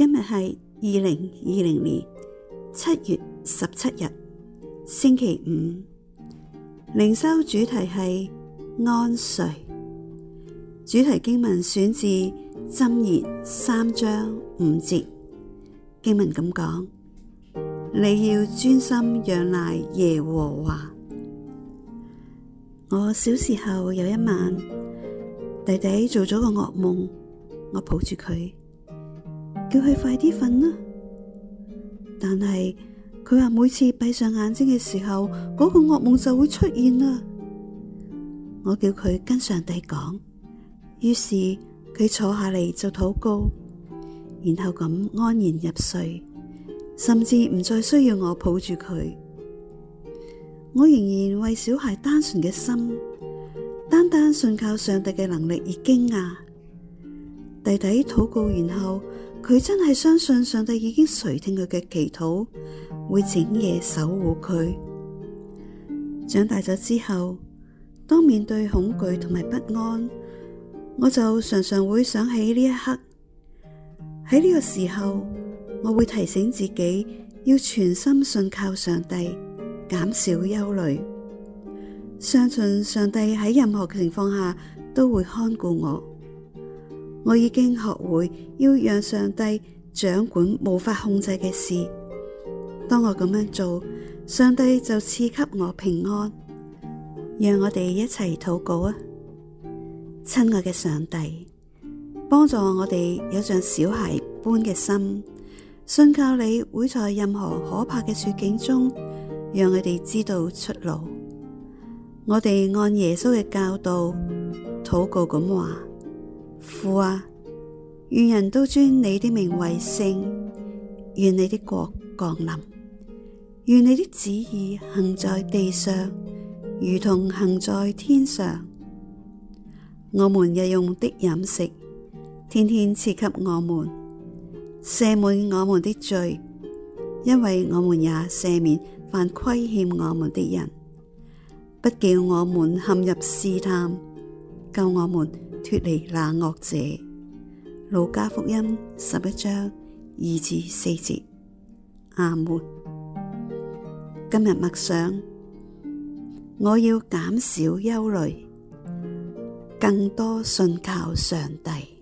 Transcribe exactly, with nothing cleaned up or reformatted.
今日係二零二零年七月十七日，星期五。靈修主題係安睡。主題經文選自箴言三章五節。經文咁講：你要專心仰賴耶和華。我小時候有一晚，弟弟做咗個噩夢，我抱住佢，叫佢快啲瞓啦。但係佢話每次閉上眼睛嘅時候，嗰個噩夢就會出現啦。我叫佢跟上帝講，於是佢坐下嚟就禱告，然後咁安然入睡，甚至唔再需要我抱住佢。我仍然為小孩單純嘅心，單單信靠上帝嘅能力而驚訝。弟弟禱告完後，佢真係相信上帝已經垂聽佢嘅祈禱，會整夜守護佢。長大咗之後，當面對恐懼同埋不安，我就常常會想起呢一刻。喺呢個時候，我會提醒自己要全心信靠上帝，減少憂慮，相信上帝喺任何情況下都會看顧我。我已經學會要讓上帝掌管無法控制嘅事。當我咁樣做，上帝就賜給我平安。讓我哋一齊禱告啊！親愛嘅上帝，幫助我哋有像小孩般嘅心，信靠你會在任何可怕嘅處境中讓我哋知道出路。我哋按耶穌嘅教導禱告咁話：父啊，願人都尊你的名為聖，願你的國降臨，願你的旨意行在地上，如同行在天上。我們日用的飲食，天天賜給我們，赦免我們的罪，因為我們也赦免凡虧欠我們的人，不叫我們陷入試探，救我們脫離那惡者。路加福音十一章二至四節。阿門。今日默想，我要減少憂慮，更多信靠上帝。